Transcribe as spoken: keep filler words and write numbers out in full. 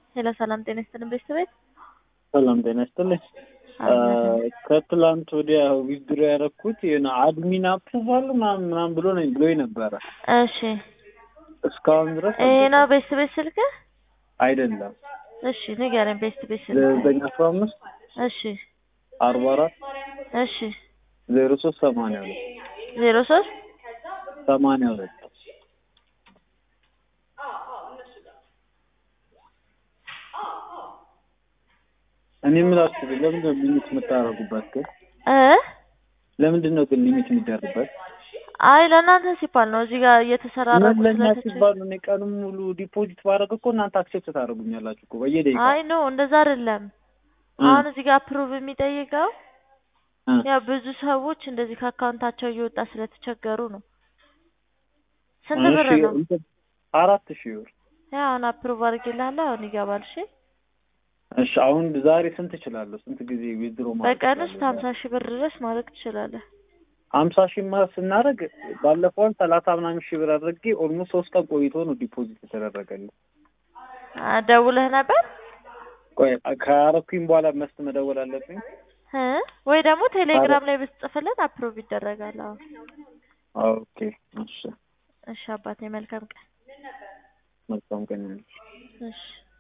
ሄሎ ሰላም ጤና ይስጥልን ቤተሰቤት ሰላም ጤና ይስጥልኝ። ከትላንት ወዲያ ዊዝድሮ ያደረኩት የና አድሚን አፕሩቫል ምናምን ምናምን ብሎ ነው ብሎኝ ነበረ። እሺ እስካሁን ድረስ ይሄ ነው ቤተሰቤት ስልክ አይደለም። እሺ ንገረኝ ቤተሰቤት ስልክ ዘጠኝ አስራ አምስት እሺ አርባ አራት እሺ ዜሮ ሶስት ሰማንያ ሁለት ዜሮ ሶስት ሰማንያ ሁለት እኔ የምላችሁ ለምን ነው ሊሚት የምታረጉበት ግን እ ለምንድን ነው ግን ሊሚት የሚደረግበት? አይ ለእናንተ ሲባል ነው እዚህ ጋር እየተሰራራኩ ለእኛ ስለተቸ ሲባል ነው። እኔ ቀኑን ሙሉ ዲፖዚት ባደረግ እኮ እናንተ አክሴፕት ታደርጉኛላችሁ እኮ በየደቂቃው። አይ ኖ እንደዛ አይደለም። አሁን እዚህ ጋር አፕሩቭ የሚጠይቀው ያው ብዙ ሰዎች እንደዚህ ከአካውንታቸው እየወጣ ስለተቸገሩ ነው። ስንት ብር ነው? አራት ሺህ ብር። ያው አሁን አፕሩቭ አድርጌልሃለሁ አሁን ይገባል። እሺ እሺ አሁን ዛሬ ስንት እችላለሁ? ስንት ጊዜ ዊዝድሮ ማለት በቀን ውስጥ ሀምሳ ሺህ ብር ድረስ ማድረግ ትችላለህ። ሀምሳ ሺህ ማለት ስናደርግ ባለፈውን ሰላሳ ምናምን ሺህ ብር አድርጌ ኦልሞስት ሶስት ቀን ቆይቶ ነው ዲፖዚት የተደረገልኝ። ደውለህ ነበር? ቆይ ካረኩኝ በኋላ መስት መደወል አለብኝ እ ወይ ደግሞ ቴሌግራም ላይ ብትጽፍልን አፕሩቭ ይደረጋል። አሁን ኦኬ እሺ እሺ አባቴ መልካም ቀን። መልካም ቀን። እሺ